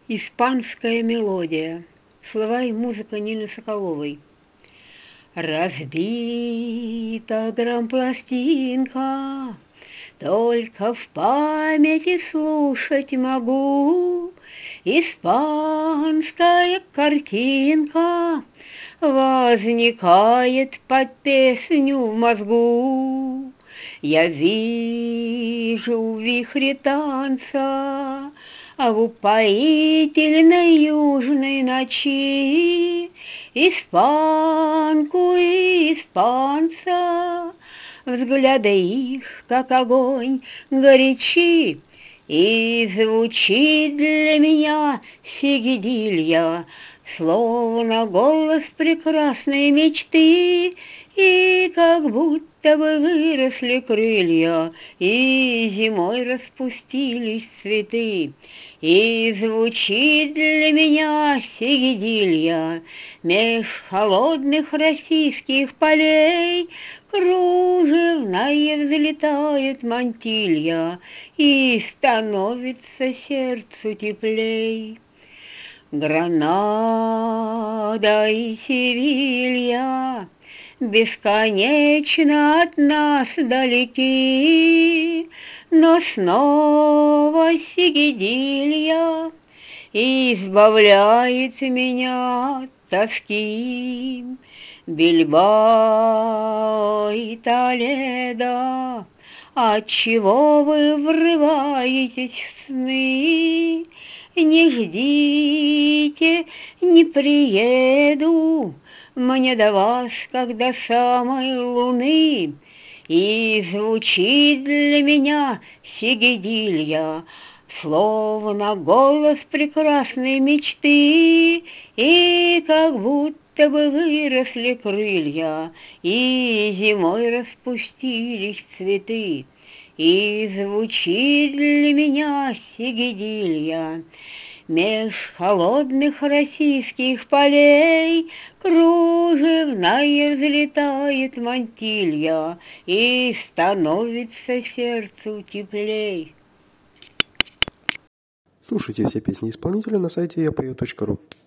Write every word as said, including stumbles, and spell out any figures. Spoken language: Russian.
Испанская мелодия. Слова и музыка Нины Соколовой. Разбита грампластинка, только в памяти слушать могу. Испанская картинка возникает под песню в мозгу. Я вижу в вихре танца, а в упоительной южной ночи испанку и испанца, взгляды их, как огонь, горячи, и звучит для меня сигидилья, словно голос прекрасной мечты, и как будто бы выросли крылья, и зимой распустились цветы. И звучит для меня сигидилья меж холодных российских полей, кружевная взлетает мантилья, и становится сердцу теплей. Гранада и Севилья бесконечно от нас далеки, но снова сигидилья избавляет меня от тоски. Бильбао и Толедо, отчего вы врываетесь в сны? Не ждите, не приеду, мне до вас, как до самой луны. И звучит для меня сигидилья, словно голос прекрасной мечты, и как будто бы выросли крылья, и зимой распустились цветы. И звучит для меня сигидилья меж холодных российских полей, кружевная взлетает мантилья, и становится сердцу теплей. Слушайте все песни исполнителя на сайте я пою точка ру.